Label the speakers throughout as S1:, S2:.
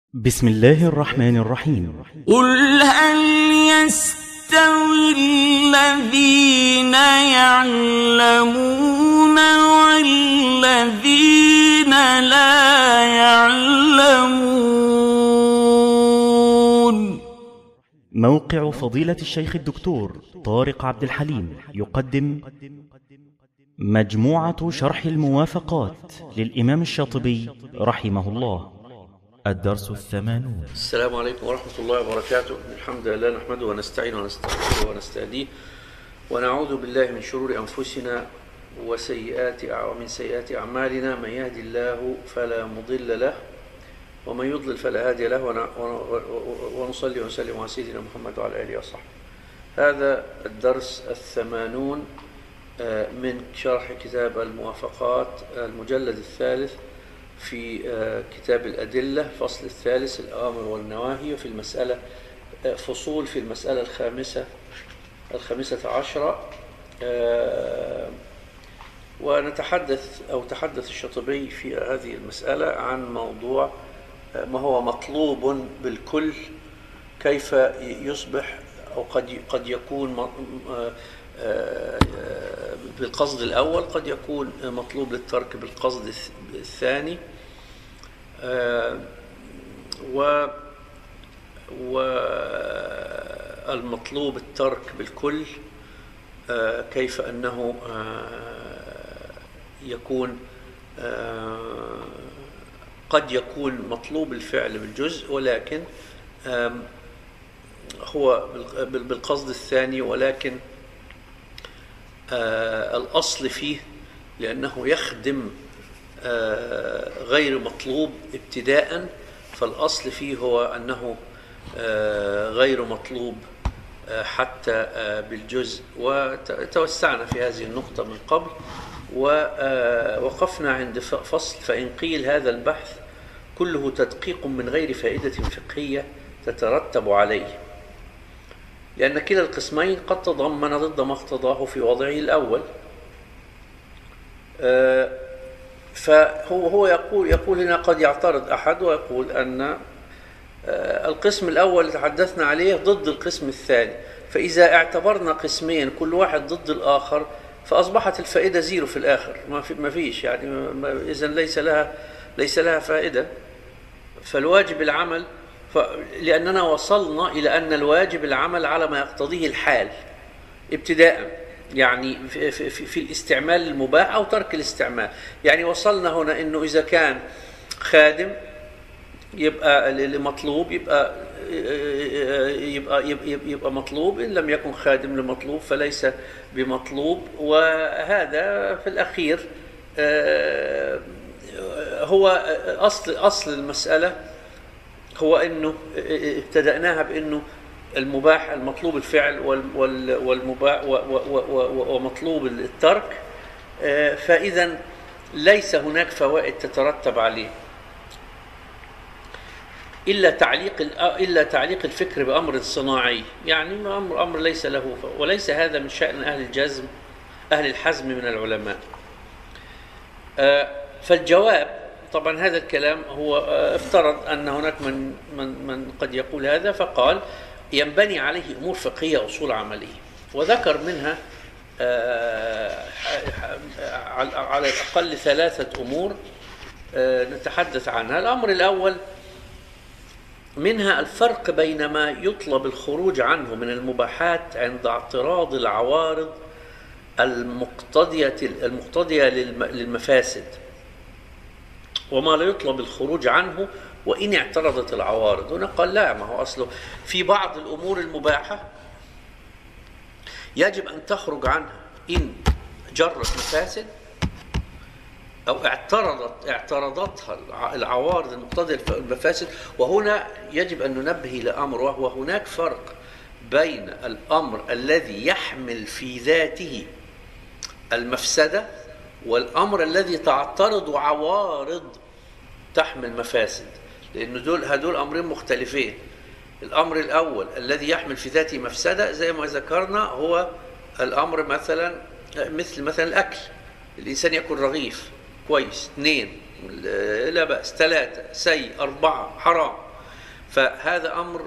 S1: بسم الله الرحمن الرحيم.
S2: قل هل يستوي الذين يعلمون والذين لا يعلمون؟
S1: موقع فضيلة الشيخ الدكتور طارق عبد الحليم يقدم مجموعة شرح الموافقات للإمام الشاطبي رحمه الله. الدرس 80.
S3: السلام عليكم ورحمة الله وبركاته. الحمد لله نحمده ونستعينه ونستغفره ونستهديه ونعوذ بالله من شرور أنفسنا ومن سيئات أعمالنا. من يهدي الله فلا مضل له ومن يضلل فلا هادي له، ونصلي ونسلم على سيدنا محمد وعلى آله وصحبه. هذا الدرس 80 من شرح كتاب الموافقات المجلد الثالث في كتاب الأدلة، فصل الثالث الأوامر والنواهي، وفي المسألة فصول في المسألة الخامسة عشرة. تحدث الشاطبي في هذه المسألة عن موضوع ما هو مطلوب بالكل، كيف يصبح أو قد يكون بالقصد الأول، قد يكون مطلوب للترك بالقصد الثاني، والمطلوب الترك بالكل كيف أنه يكون قد يكون مطلوب الفعل بالجزء، ولكن هو بالقصد الثاني، ولكن الأصل فيه لأنه يخدم غير مطلوب ابتداء، فالأصل فيه هو أنه غير مطلوب حتى بالجزء. وتوسعنا في هذه النقطة من قبل، ووقفنا عند فصل: فإن قيل هذا البحث كله تدقيق من غير فائدة فقهية تترتب عليه، لأن كلا القسمين قد تضمن ضد ما اقتضاه في وضعه الأول. فهو يقول هنا قد يعترض أحد ويقول أن القسم الأول اللي تحدثنا عليه ضد القسم الثاني، فإذا اعتبرنا قسمين كل واحد ضد الآخر فأصبحت الفائدة زيرو في الآخر، ما فيش يعني، إذن ليس لها فائدة. فالواجب العمل، لأننا وصلنا إلى أن الواجب العمل على ما يقتضيه الحال ابتداء، يعني في الاستعمال المباح أو ترك الاستعمال. يعني وصلنا هنا أنه إذا كان خادم يبقى لمطلوب، يبقى مطلوب، إن لم يكن خادم لمطلوب فليس بمطلوب. وهذا في الأخير هو أصل المسألة، هو أنه ابتدأناها بأنه المباح المطلوب الفعل والمباح ومطلوب الترك، فإذا ليس هناك فوائد تترتب عليه إلا تعليق الفكر بأمر صناعي، يعني أمر ليس له، وليس هذا من شأن أهل الحزم من العلماء. فالجواب طبعا هذا الكلام هو افترض أن هناك من قد يقول هذا، فقال ينبني عليه أمور فقهية أصول عملية، وذكر منها على الأقل 3 أمور نتحدث عنها. الأمر الأول منها الفرق بين ما يطلب الخروج عنه من المباحات عند اعتراض العوارض المقتضية للمفاسد، وما لا يطلب الخروج عنه وإن اعترضت العوارض. هنا قال لا، ما هو أصله في بعض الأمور المباحة يجب أن تخرج عنها إن جرت مفاسد أو اعترضتها العوارض المقتضية للمفاسد. وهنا يجب أن ننبه إلى أمر، وهو هناك فرق بين الأمر الذي يحمل في ذاته المفسدة والأمر الذي تعترض عوارض تحمل مفاسد، لأن هدول أمرين مختلفين. الأمر الأول الذي يحمل في ذاته مفسدة زي ما ذكرنا هو الأمر مثل الأكل، الإنسان يأكل رغيف كويس، 2 لا بأس، 3 سيء، 4 حرام. فهذا أمر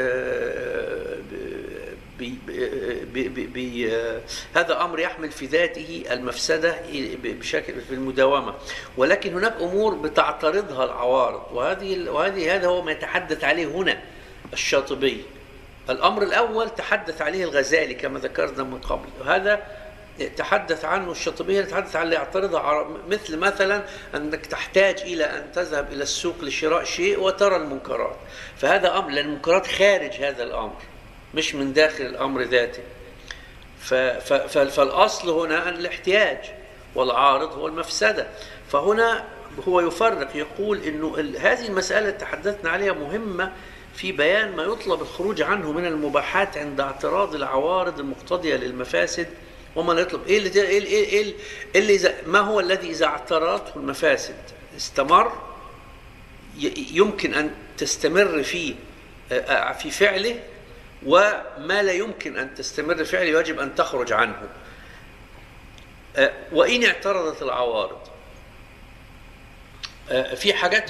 S3: هذا أمر يحمل في ذاته المفسدة بشكل في المداومة، ولكن هناك أمور بتعترضها العوارض، هذا هو ما يتحدث عليه هنا الشاطبي. الأمر الأول تحدث عليه الغزالي كما ذكرنا من قبل، وهذا تحدث عنه الشاطبي، يتحدث عن اللي يعترضها، مثلا أنك تحتاج إلى أن تذهب إلى السوق لشراء شيء وترى المنكرات، فهذا أمر، لأن المنكرات خارج هذا الأمر مش من داخل الأمر ذاته. فالأصل هنا الاحتياج، والعارض هو المفسدة. فهنا هو يفرق، يقول إنه هذه المسألة تحدثنا عليها مهمة في بيان ما يطلب الخروج عنه من المباحات عند اعتراض العوارض المقتضية للمفاسد، وما يطلب ما هو الذي إذا اعترضته المفاسد استمر، يمكن أن تستمر في فعله، وما لا يمكن أن تستمر فعله يجب أن تخرج عنه. وإن اعترضت العوارض، في حاجات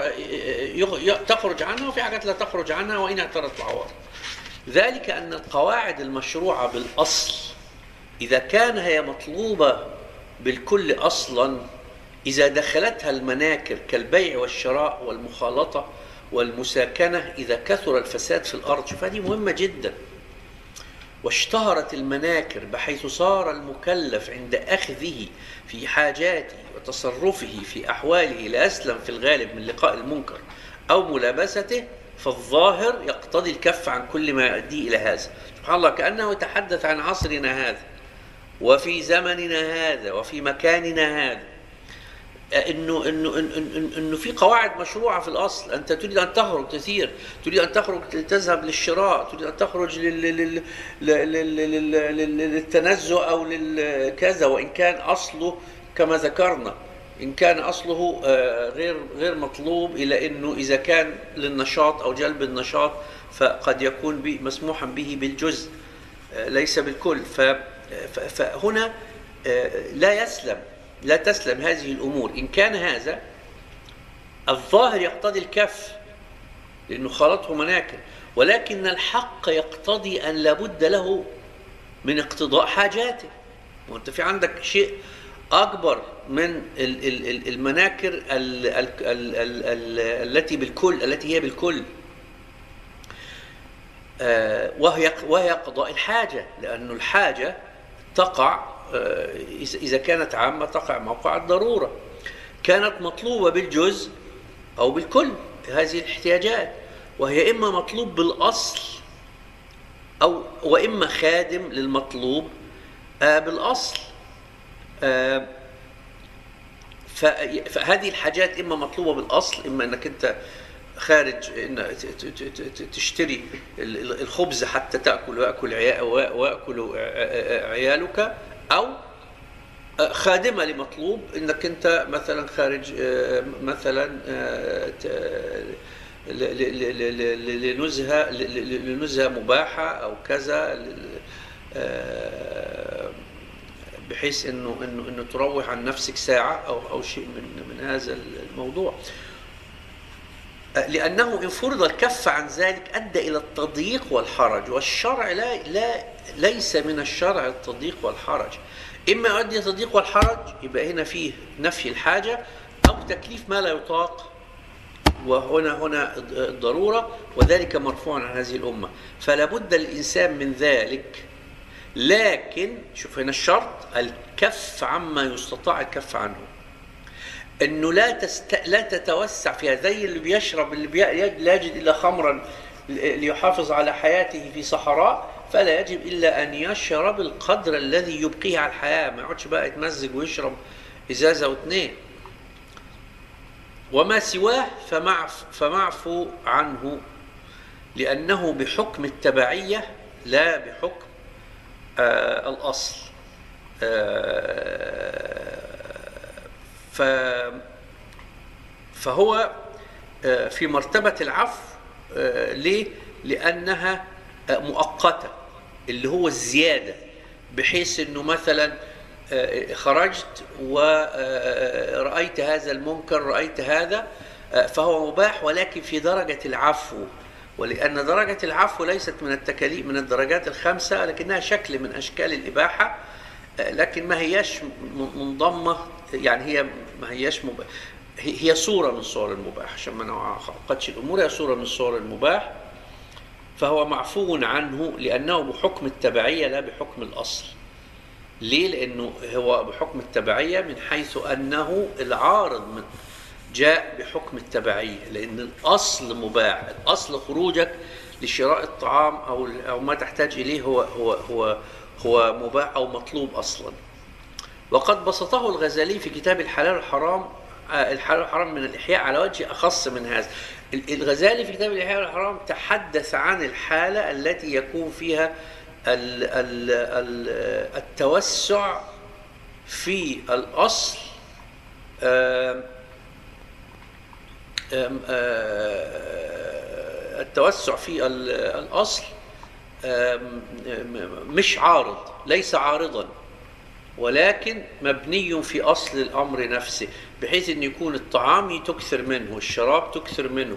S3: تخرج عنها، وفي حاجات لا تخرج عنها وإن اعترضت العوارض. ذلك أن القواعد المشروعة بالأصل إذا كان هي مطلوبة بالكل أصلا، إذا دخلتها المناكر كالبيع والشراء والمخالطة والمساكنة، إذا كثر الفساد في الأرض، فهذه مهمة جدا. واشتهرت المناكر بحيث صار المكلف عند أخذه في حاجاته وتصرفه في أحواله لا أسلم في الغالب من لقاء المنكر أو ملابسته، فالظاهر يقتضي الكف عن كل ما يؤدي إلى هذا. سبحان الله، كأنه يتحدث عن عصرنا هذا وفي زمننا هذا وفي مكاننا هذا، إنه في قواعد مشروعة في الأصل. أنت تريد أن تخرج تسير، تريد أن تخرج تذهب للشراء، تريد أن تخرج للتنزه أو للكذا، وإن كان أصله كما ذكرنا، إن كان أصله غير مطلوب، إلى أنه إذا كان للنشاط أو جلب النشاط فقد يكون مسموحا به بالجزء ليس بالكل. فهنا لا تسلم هذه الأمور. إن كان هذا الظاهر يقتضي الكف لأنه خالطه مناكر، ولكن الحق يقتضي أن لابد له من اقتضاء حاجاته. وأنت في عندك شيء أكبر من المناكر التي بالكل، التي هي بالكل، وهي قضاء الحاجة، لأن الحاجة تقع إذا كانت عامة تقع موقع الضرورة، كانت مطلوبة بالجزء أو بالكل هذه الاحتياجات، وهي إما مطلوب بالأصل وإما خادم للمطلوب بالأصل. فهذه الحاجات إما مطلوبة بالأصل، إما أنك أنت خارج تشتري الخبز حتى تأكل ويأكل عيالك، أو خادمة لمطلوب أنك أنت مثلا خارج مثلا لنزهة مباحة أو كذا، بحيث إنه تروح عن نفسك ساعة أو شيء من هذا الموضوع. لأنه إن فرض الكف عن ذلك أدى إلى التضييق والحرج، والشرع ليس من الشرع التضييق والحرج. إما يؤدي التضييق والحرج، يبقى هنا فيه نفي الحاجة، أو تكليف ما لا يطاق، وهنا الضرورة، وذلك مرفوع عن هذه الأمة، فلا بد الإنسان من ذلك. لكن شوف هنا الشرط الكف عما يستطاع الكف عنه، انه لا تتوسع فيها، زي اللي بيشرب، اللي لا يجد الا خمرا ليحافظ على حياته في صحراء، فلا يجب الا ان يشرب القدر الذي يبقيه على الحياه، ما يقعدش بقى يتمزج ويشرب ازازه واثنين. وما سواه فمعفو عنه، لانه بحكم التبعيه لا بحكم الأصل. فهو في مرتبة العفو. ليه؟ لأنها مؤقتة، اللي هو الزيادة، بحيث أنه مثلا خرجت ورأيت هذا المنكر، رأيت هذا، فهو مباح ولكن في درجة العفو، ولأن درجة العفو ليست من التكاليف من الدرجات الخمسة، لكنها شكل من أشكال الإباحة، لكن ما هياش منضمة، يعني هي ما هياش هي صورة من صور المباح، عشان ما نعقدش الأمور، هي صورة من صور المباح. فهو معفو عنه لأنه بحكم التبعية لا بحكم الأصل. ليه؟ لأنه هو بحكم التبعية من حيث أنه العارض من جاء بحكم التبعية، لأن الأصل مباح، الأصل خروجك لشراء الطعام أو ما تحتاج إليه هو مباح أو مطلوب أصلا. وقد بسطه الغزالي في كتاب الحلال والحرام، الحلال والحرام من الإحياء على وجه أخص من هذا. الغزالي في كتاب الإحياء والحرام تحدث عن الحالة التي يكون فيها التوسع في الأصل، التوسع في الأصل مش عارض، ليس عارضا، ولكن مبني في أصل الأمر نفسه، بحيث أن يكون الطعام تكثر منه، الشراب تكثر منه،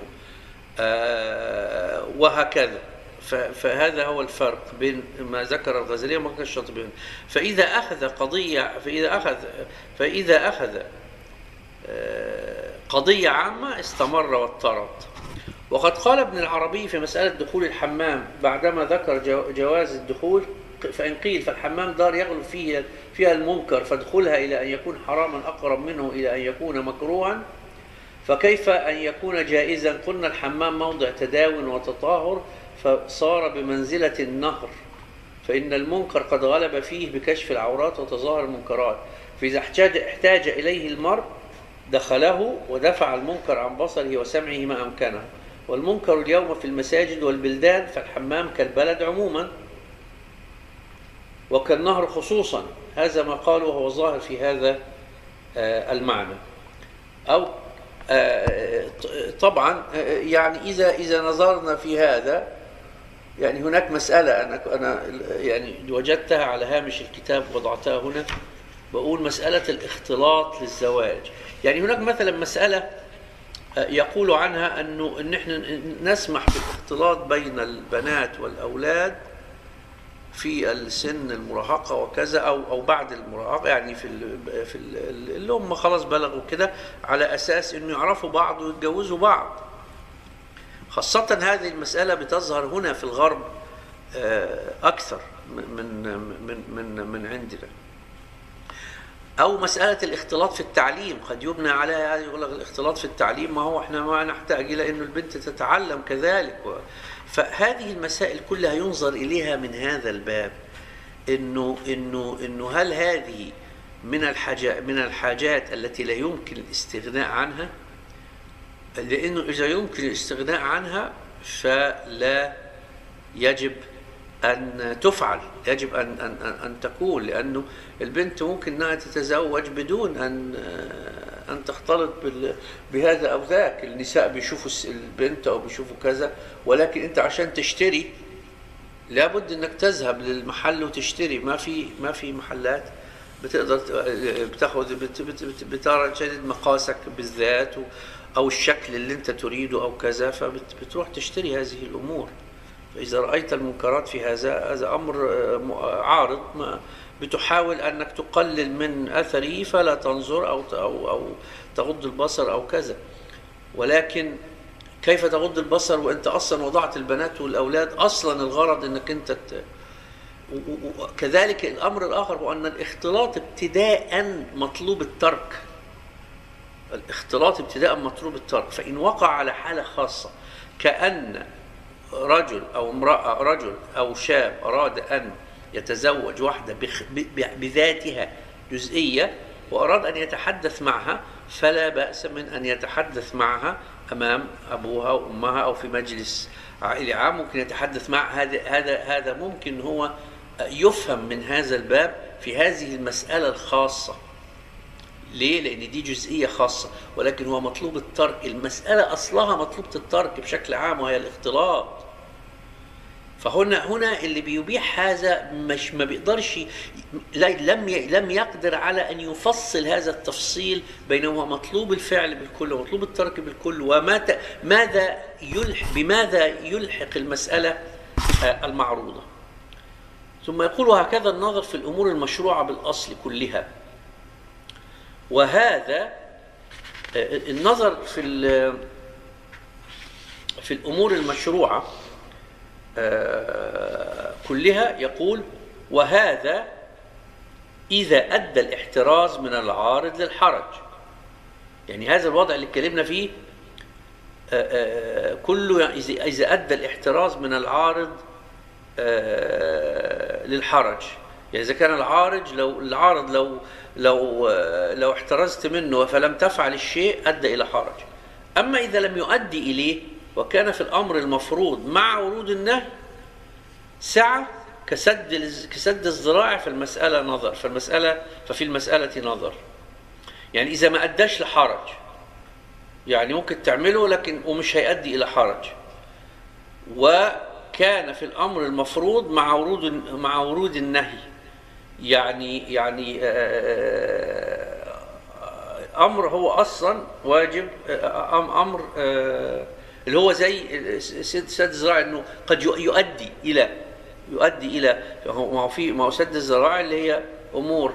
S3: وهكذا. فهذا هو الفرق بين ما ذكر الغزالي وما ذكر الشاطبي. فإذا أخذ قضية عامة استمر واضطرد. وقد قال ابن العربي في مسألة دخول الحمام بعدما ذكر جواز الدخول: فإن قيل فالحمام دار يغلب فيها المنكر، فادخلها إلى أن يكون حراما أقرب منه إلى أن يكون مكروها، فكيف أن يكون جائزا؟ قلنا الحمام موضع تداون وتطهر، فصار بمنزلة النهر، فإن المنكر قد غلب فيه بكشف العورات وتظاهر المنكرات، فإذا احتاج إليه المرء دخله ودفع المنكر عن بصره وسمعه ما أمكنه. والمنكر اليوم في المساجد والبلدان، فالحمام كالبلد عموما وكالنهر خصوصا. هذا ما قالوا وهو ظاهر في هذا المعنى. أو طبعا يعني إذا نظرنا في هذا، يعني هناك مسألة أنا يعني وجدتها على هامش الكتاب وضعتها هنا، بقول مسألة الاختلاط للزواج. يعني هناك مثلا مسألة يقول عنها أن احنا نسمح بالاختلاط بين البنات والأولاد في السن المراهقة وكذا، أو بعد المراهقة، يعني في اللي هم خلاص بلغوا كده، على أساس أنه يعرفوا بعض ويتجوزوا بعض. خاصة هذه المسألة بتظهر هنا في الغرب أكثر من عندنا. أو مسألة الاختلاط في التعليم قد يبنى عليها، يقول لك الاختلاط في التعليم، ما هو احنا ما نحتاج إلى أنه البنت تتعلم كذلك. فهذه المسائل كلها ينظر إليها من هذا الباب، إنه هل هذه من الحاجات التي لا يمكن الاستغناء عنها؟ لأنه إذا يمكن الاستغناء عنها فلا يجب أن تفعل، يجب أن تكون، لأنه البنت ممكن أنها تتزوج بدون أن تختلط بهذا أو ذاك. النساء بيشوفوا البنت أو بيشوفوا كذا، ولكن أنت عشان تشتري لابد أنك تذهب للمحل وتشتري. ما في محلات بتقدر بتاخد بترى شديد مقاسك بالذات أو الشكل اللي أنت تريده أو كذا، فبتروح تشتري هذه الأمور. فإذا رأيت المنكرات في هذا أمر عارض، ما بتحاول أنك تقلل من أثره فلا تنظر أو تغض البصر أو كذا. ولكن كيف تغض البصر وأنت أصلا وضعت البنات والأولاد أصلا الغرض أنك أنت كذلك الأمر الآخر هو أن الاختلاط ابتداء مطلوب الترك. الاختلاط ابتداء مطلوب الترك. فإن وقع على حالة خاصة كأن رجل أو امرأة، رجل أو شاب أراد أن يتزوج واحدة بذاتها جزئية وأراد أن يتحدث معها، فلا بأس من أن يتحدث معها أمام أبوها وأمها أو في مجلس عائلي عام، ممكن يتحدث مع هذا ممكن هو يفهم من هذا الباب في هذه المسألة الخاصة. ليه؟ لأن دي جزئية خاصة، ولكن هو مطلوب الترك. المسألة أصلها مطلوبة الترك بشكل عام، وهي الاختلاط. فهنا اللي بيبيح هذا مش ما بيقدرش، لم يقدر على ان يفصل هذا التفصيل بينما مطلوب الفعل بالكل ومطلوب الترك بالكل، بماذا يلحق المسألة المعروضة. ثم يقول: وهكذا النظر في الأمور المشروعة بالأصل كلها. وهذا النظر في الأمور المشروعة كلها، يقول: وهذا إذا أدى الاحتراز من العارض للحرج. يعني هذا الوضع اللي اتكلمنا فيه كله إذا أدى الاحتراز من العارض للحرج. يعني إذا كان العارض لو احترزت منه فلم تفعل الشيء أدى إلى حرج. أما إذا لم يؤدي إليه وكان في الأمر المفروض مع ورود النهي سعة كسد الذراع فالمسألة نظر، ففي المسألة نظر. يعني إذا ما أداش لحرج، يعني ممكن تعمله لكن ومش هيؤدي إلى حرج، وكان في الأمر المفروض مع ورود النهي، يعني أمر هو أصلا واجب، أمر اللي هو زي سد الذراع، إنه قد يؤدي إلى ما هو سد الذراع اللي هي أمور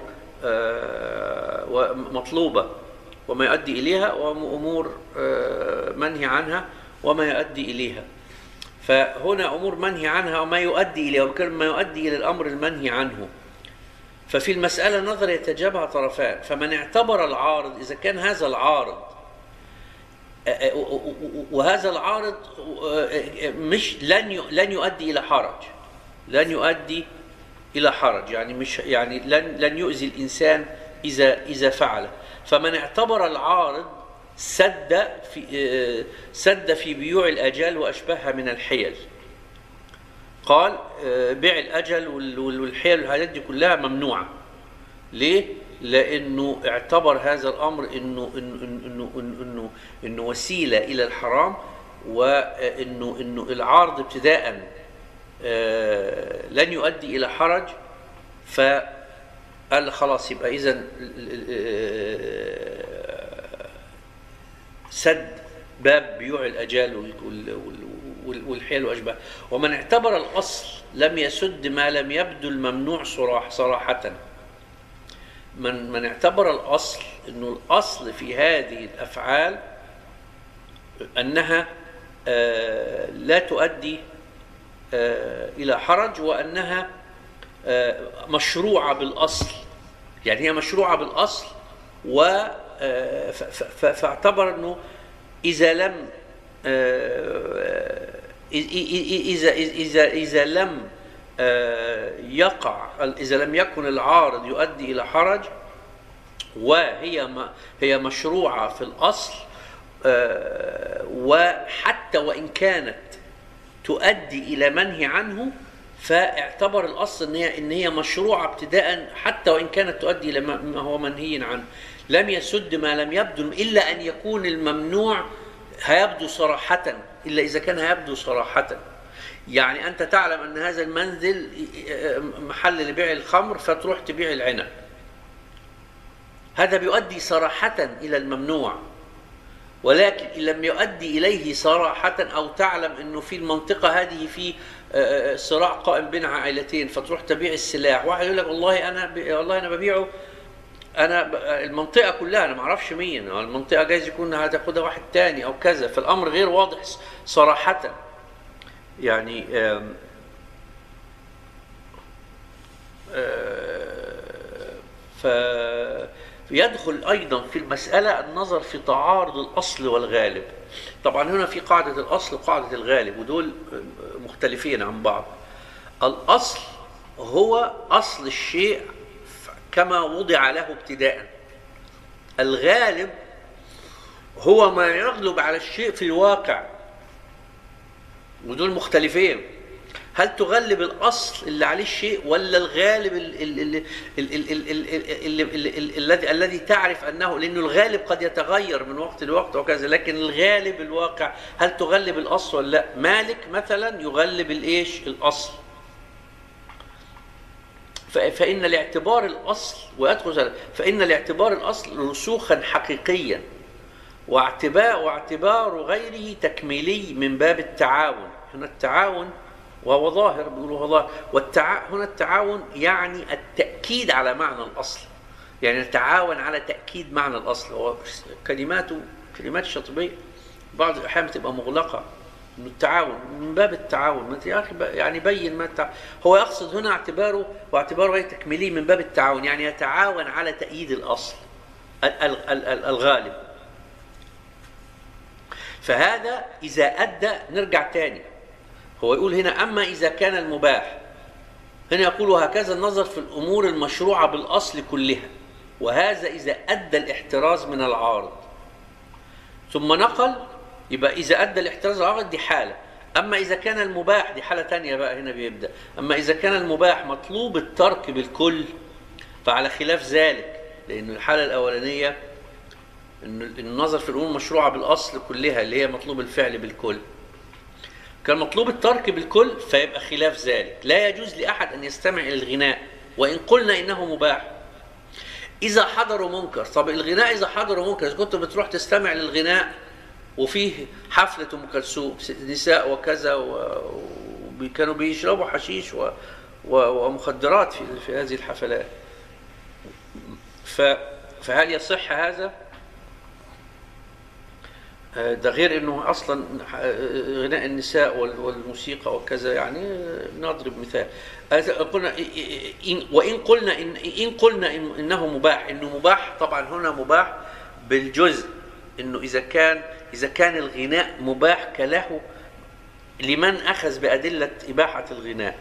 S3: مطلوبة وما يؤدي إليها، وأمور منهي عنها وما يؤدي إليها. فهنا أمور منهي عنها وما يؤدي إليها، وكان ما يؤدي إلى الأمر المنهي عنه. ففي المسألة نظر يتجابه طرفان. فمن اعتبر العارض، إذا كان هذا العارض وهذا العارض مش لن يؤدي إلى حرج، يعني لن يؤذي الإنسان إذا فعل. فمن اعتبر العارض سد في بيوع الأجال وأشبهها من الحيل. قال: بيع الأجل والحيل والحاجات دي كلها ممنوعة. ليه؟ لأنه اعتبر هذا الأمر إنه وسيلة إلى الحرام، وإنه العارض ابتداء لن يؤدي إلى حرج. فقال خلاص، يبقى إذن سد باب بيوع الأجال والحيل وأشباه. ومن اعتبر الأصل لم يسد ما لم يبدو الممنوع صراحة. من اعتبر الأصل إنه الأصل في هذه الأفعال أنها لا تؤدي إلى حرج، وأنها مشروعة بالأصل. يعني هي مشروعة بالأصل، فاعتبر أنه إذا لم يكن العارض يؤدي إلى حرج وهي مشروعة في الأصل، وحتى وإن كانت تؤدي إلى منهي عنه، فاعتبر الأصل إن هي مشروعة ابتداء حتى وإن كانت تؤدي إلى ما هو منهي عنه. لم يسد ما لم يبدو، إلا أن يكون الممنوع هيبدو صراحة، إلا إذا كان هيبدو صراحة. يعني أنت تعلم أن هذا المنزل محل لبيع الخمر، فتروح تبيع العنب، هذا بيؤدي صراحة إلى الممنوع. ولكن إن لم يؤدي إليه صراحة، أو تعلم أنه في المنطقة هذه في صراع قائم بين عائلتين، فتروح تبيع السلاح. واحد يقول لك والله أنا ببيعه، أنا المنطقة كلها أنا ما أعرفش مين، المنطقة جايز يكون هتاخدها واحد تاني أو كذا، فالأمر غير واضح صراحة. يعني فيدخل أيضا في المسألة النظر في تعارض الأصل والغالب. طبعا هنا في قاعدة الأصل وقاعدة الغالب، ودول مختلفين عن بعض. الأصل هو أصل الشيء كما وضع له ابتداء. الغالب هو ما يغلب على الشيء في الواقع، ودول مختلفين. هل تغلب الأصل اللي عليه الشيء ولا الغالب الذي تعرف أنه، لأنه الغالب قد يتغير من وقت لوقت وكذا، لكن الغالب الواقع هل تغلب الأصل ولا لا؟ مالك مثلا يغلب الإيش؟ الأصل. فإن الاعتبار الأصل فإن الاعتبار الأصل رسوخا حقيقيا، واعتبار غيره تكميلي من باب التعاون. هنا التعاون وهو ظاهر، بيقولوا هو ظاهر، هنا التعاون يعني التأكيد على معنى الأصل، يعني نتعاون على تأكيد معنى الأصل. هو كلمات الشاطبية بعض الأحيان بتبقى مغلقة، إنه التعاون من باب التعاون. ما يا أخي يعني بين ما هو يقصد هنا واعتباره غير تكميلي من باب التعاون، يعني يتعاون على تأييد الأصل الغالب. فهذا إذا أدى، نرجع تاني، هو يقول هنا أما إذا كان المباح، هنا يقول هكذا النظر في الأمور المشروعة بالأصل كلها، وهذا إذا أدى الاحتراز من العارض. ثم نقل، يبقى إذا أدى الاحتراز من العارض دي حالة. أما إذا كان المباح دي حالة تانية بقى، هنا بيبدأ أما إذا كان المباح مطلوب الترك بالكل فعلى خلاف ذلك، لأن الحالة الأولانية إن النظر في الأمور المشروعة بالأصل كلها اللي هي مطلوب الفعل بالكل، كان مطلوب الترك بالكل فيبقى خلاف ذلك. لا يجوز لأحد أن يستمع إلى الغناء وإن قلنا إنه مباح إذا حضروا منكر. طب الغناء إذا حضروا منكر، إذا كنت بتروح تستمع للغناء وفيه حفلة أم كلثوم نساء وكذا وكانوا بيشربوا حشيش ومخدرات في هذه الحفلات، فهل يصح هذا؟ ده غير انه اصلا غناء النساء والموسيقى وكذا، يعني نضرب مثال. قلنا وان قلنا انه مباح، انه مباح طبعا هنا مباح بالجزء، انه اذا كان الغناء مباح كله لمن اخذ بادله اباحه الغناء.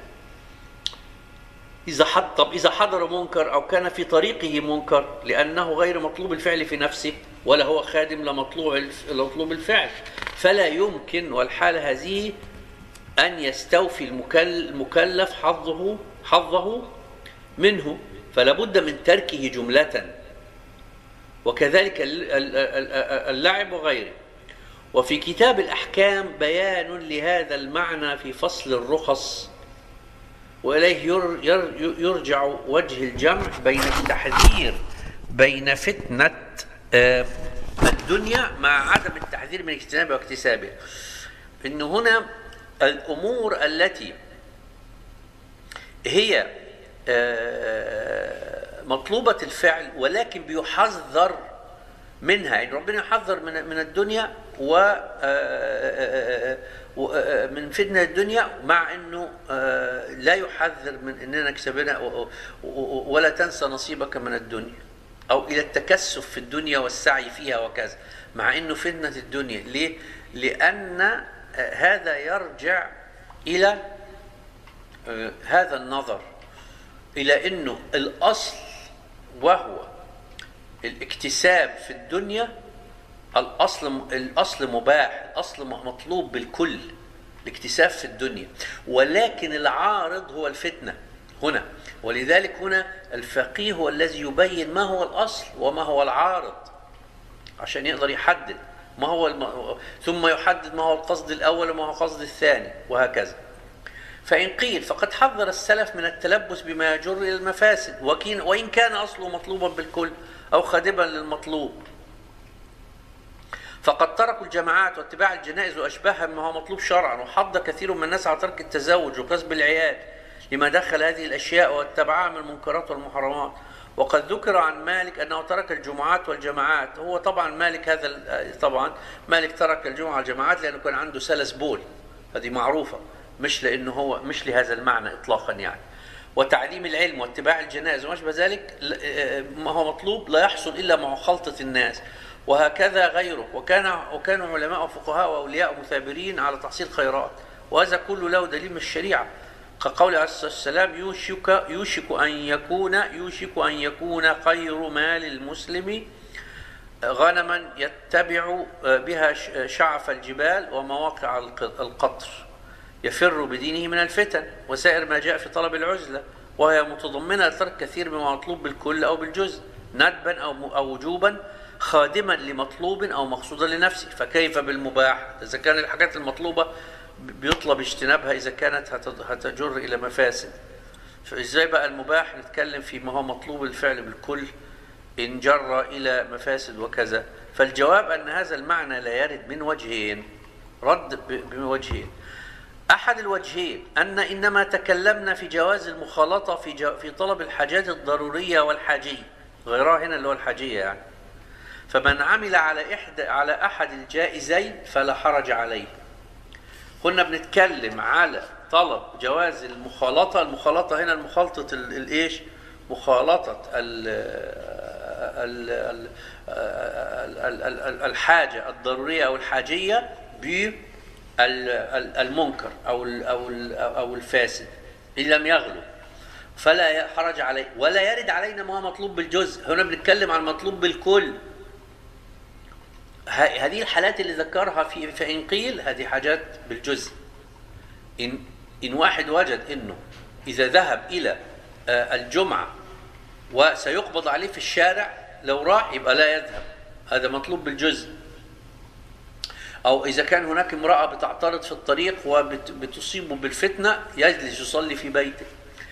S3: إذا حضر منكر أو كان في طريقه منكر لأنه غير مطلوب الفعل في نفسه ولا هو خادم لمطلوب الفعل، فلا يمكن والحالة هذه أن يستوفي المكلف حظه منه، فلا بد من تركه جملة. وكذلك اللعب وغيره. وفي كتاب الأحكام بيان لهذا المعنى في فصل الرخص، وإليه يرجع وجه الجمع بين التحذير بين فتنة الدنيا مع عدم التحذير من اجتنابها واكتسابها. إن هنا الأمور التي هي مطلوبة الفعل ولكن بيحذر منها، يعني ربنا يحذر من الدنيا ومن فتنة الدنيا، مع انه لا يحذر من اننا نكسبنا ولا تنسى نصيبك من الدنيا، او الى التكسف في الدنيا والسعي فيها وكذا، مع انه فتنة الدنيا. ليه؟ لان هذا يرجع الى هذا النظر الى انه الاصل وهو الاكتساب في الدنيا، الأصل مباح، الأصل مطلوب بالكل الاكتساب في الدنيا، ولكن العارض هو الفتنة هنا. ولذلك هنا الفقيه هو الذي يبين ما هو الأصل وما هو العارض عشان يقدر يحدد ما هو ثم يحدد ما هو القصد الأول وما هو القصد الثاني وهكذا. فإن قيل فقد حذر السلف من التلبس بما يجر إلى المفاسد وإن كان أصله مطلوبا بالكل أو خادما للمطلوب، فقد تركوا الجماعات واتباع الجنائز وأشباهها مما هو مطلوب شرعا، وحض كثير من الناس على ترك التزوج وكسب العيال لما دخل هذه الأشياء واتبعها من المنكرات والمحرمات. وقد ذكر عن مالك أنه ترك الجمعات والجماعات. هو طبعا مالك ترك الجمعة والجماعات لأنه كان عنده سلس بول، هذه معروفة، مش لأنه هو مش لهذا المعنى إطلاقا يعني. وتعليم العلم واتباع الجنائز وما شابه ذلك ما هو مطلوب لا يحصل إلا مع خلطة الناس، وهكذا غيره. وكانوا علماء وفقهاء وأولياء مثابرين على تحصيل خيرات، وهذا كله له دليل من الشريعة، كقول عليه الصلاة والسلام يوشك أن يكون خير مال المسلم غنما يتبع بها شعف الجبال ومواقع القطر. يفر بدينه من الفتن وسائر ما جاء في طلب العزلة، وهي متضمنة ترك كثير مما مطلوب بالكل أو بالجزء ندبا أو وجوبا، خادما لمطلوب أو مقصودا لنفسه. فكيف بالمباح إذا كان الحاجات المطلوبة بيطلب اجتنابها إذا كانت هتجر إلى مفاسد؟ فإزاي بقى المباح نتكلم في ما هو مطلوب الفعل بالكل إن جر إلى مفاسد وكذا؟ فالجواب أن هذا المعنى لا يرد من وجهين، رد بوجهين. أحد الوجهين أن إنما تكلمنا في جواز المخالطة في طلب الحاجات الضرورية والحاجية، غيرها هنا اللي هو الحاجية يعني. فمن عمل على أحد الجائزين فلا حرج عليه. كنا بنتكلم على طلب جواز المخالطة. المخالطة هنا المخالطة الإيش؟ مخالطة الحاجة الضرورية أو الحاجية بالمنكر أو الفاسد إن لم يغلو فلا حرج عليه، ولا يرد علينا ما هو مطلوب بالجزء. هنا بنتكلم عن مطلوب بالكل. هذه الحالات اللي ذكرها فإن قيل هذه حاجات بالجزء. إن واحد وجد إنه إذا ذهب إلى الجمعة وسيقبض عليه في الشارع لو راح يبقى لا يذهب، هذا مطلوب بالجزء. أو إذا كان هناك امرأة بتعترض في الطريق وبتصيبه بالفتنة يجلس يصلي في بيته،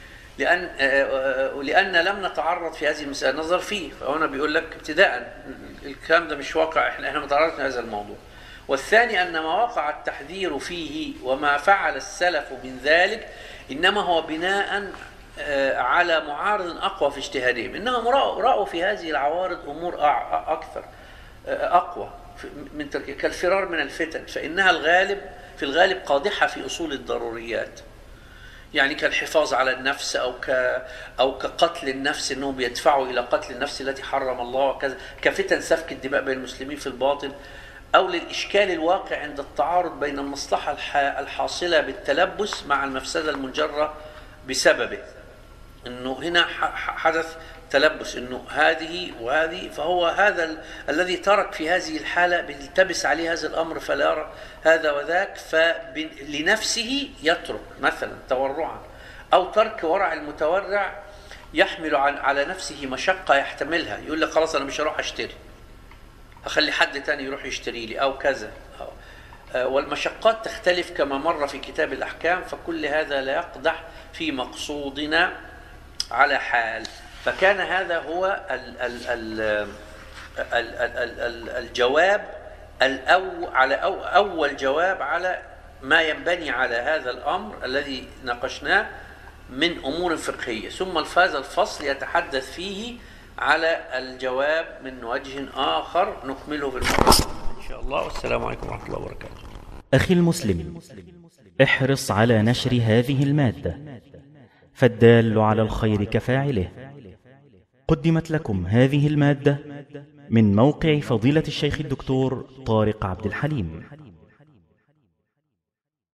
S3: لأن لم نتعرض في هذه المسألة نظر فيه. فهنا بيقول لك ابتداء الكلام ده مش واقع، احنا ما تعرضنا لهذا الموضوع. والثاني أن ما وقع التحذير فيه وما فعل السلف من ذلك إنما هو بناء على معارض أقوى في اجتهادهم، إنهم رأوا في هذه العوارض أمور أكثر أقوى من كالفرار من الفتن، فإنها في الغالب قادحة في أصول الضروريات، يعني كالحفاظ على النفس أو كقتل النفس، أنهم بيدفعوا إلى قتل النفس التي حرم الله وكذا، كفتن سفك الدماء بين المسلمين في الباطن، أو للإشكال الواقع عند التعارض بين المصلحة الحاصلة بالتلبس مع المفسدة المنجرة بسببه. أنه هنا حدث تلبس، أنه هذه وهذه، فهو هذا الذي ترك في هذه الحالة بيلتبس عليه هذا الأمر فلا يرى هذا وذاك، فلنفسه يترك مثلا تورعا، أو ترك ورع المتورع يحمل على نفسه مشقة يحتملها، يقول لك خلاص أنا مش هروح أشتري، أخلي حد تاني يروح يشتري لي أو كذا. والمشقات تختلف كما مر في كتاب الأحكام، فكل هذا لا يقدح في مقصودنا على حال. فكان هذا هو الجواب على أول جواب على ما ينبني على هذا الأمر الذي ناقشناه من أمور فقهية. ثم هذا الفصل يتحدث فيه على الجواب من وجه آخر نكمله في المرة إن شاء الله. والسلام عليكم ورحمة الله وبركاته.
S1: أخي المسلم، احرص على نشر هذه المادة، فالدال على الخير كفاعله. قدمت لكم هذه المادة من موقع فضيلة الشيخ الدكتور طارق عبد الحليم.